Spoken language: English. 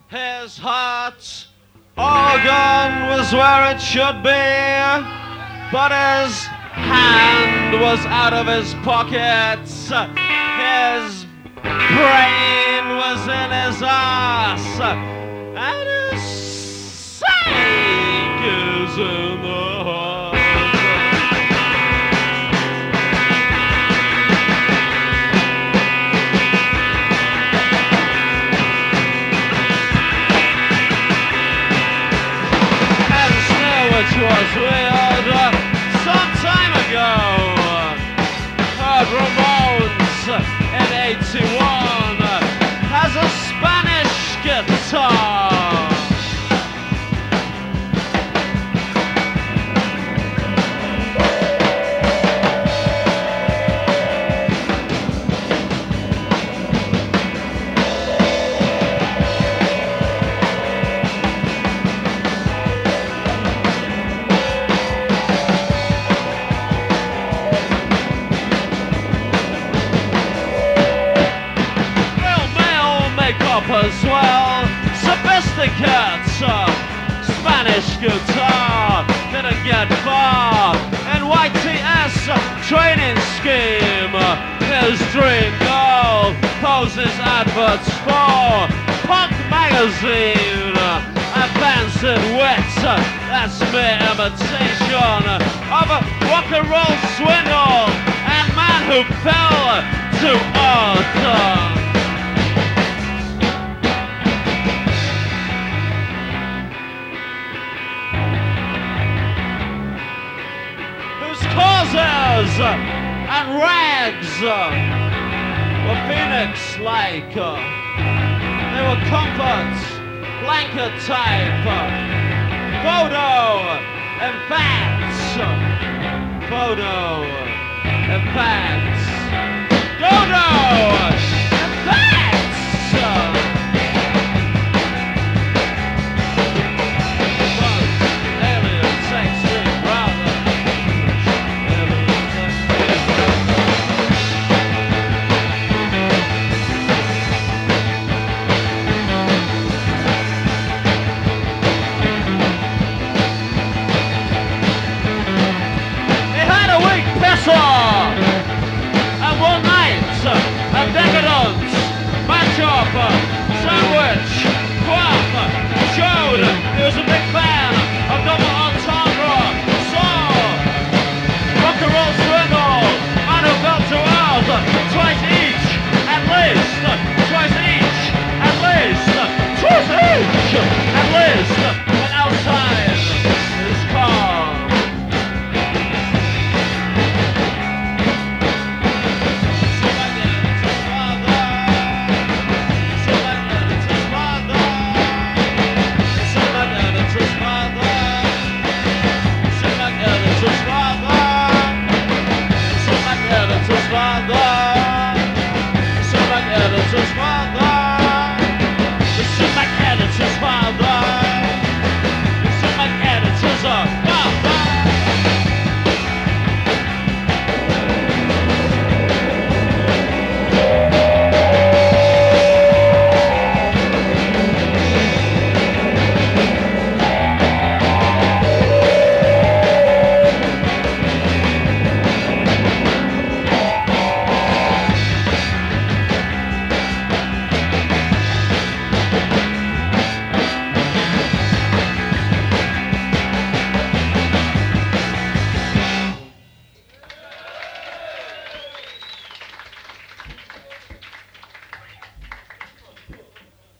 His heart organ was where it should be, but his hand was out of his pockets. His brain was in his ass, and his sake is in the heart. Which was weird some time ago. Heard Ramones in 81 has a Spanish guitar. As well, sophisticate Spanish guitar didn't get far in YTS training scheme. His dream girl poses adverts for Punk magazine. Advancing wit, that's mere imitation of a rock and roll swindle and man who fell to earth. Causes and rags were phoenix-like. They were comforts, blanket type, photo and facts, photo and facts. Dodo!